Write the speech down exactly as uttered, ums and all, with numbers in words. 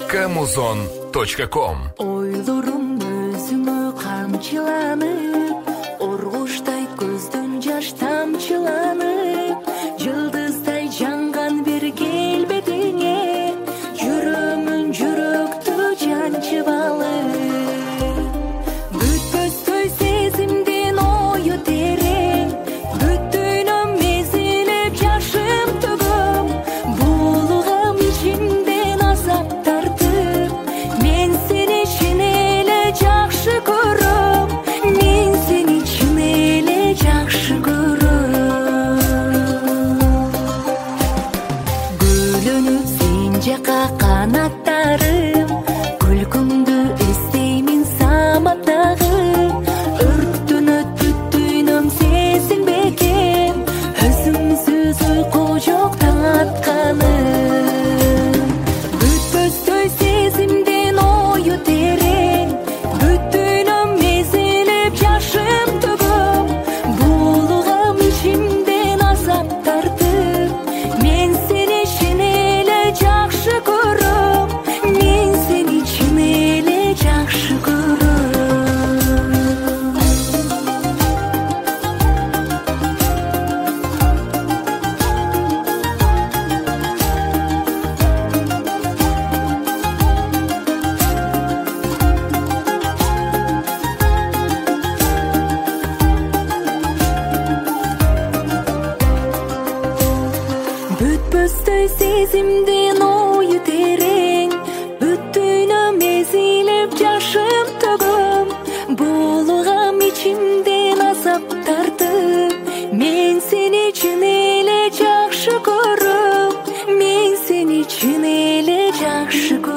камузон точка ком. Ойлорум өзүмө камчыланып, оргуштай көздөн жаш тамчыланып, жылдыздай жанган бир келбетиңе жүрөмүн жүрөктү жанчып алып. Бүтпөстөй сезимдин ою терең, бүттүйнөм мезилеп жашым төгөм, булгам ичимден азап тартып, мен сени чын эле жакшы көрөм, мен сени чын эле жакшы көрөм. Бөлөнүп сен жака канаттарым, күлкүңдү эстеймин саматтагы, өрттөнөт бүттүйнөм сезинбекем, өзүмсүз уйку жок таң атканым. Бүтпөстөй сезимдин ою терең, бүттүйнөм мезилеп жашым төгөм, булгам ичимден азап тартып, мен сени чын эле жакшы көрөм, мен сени чын эле жакшы көрөм. Бүтпөстөй сезимдин ою терең, бүттүйнөм мезилеп жашым төгөм, булгам ичимден азап тартып, мен сени чын эле жакшы көрөм, мен сени чын эле жакшы көрөм.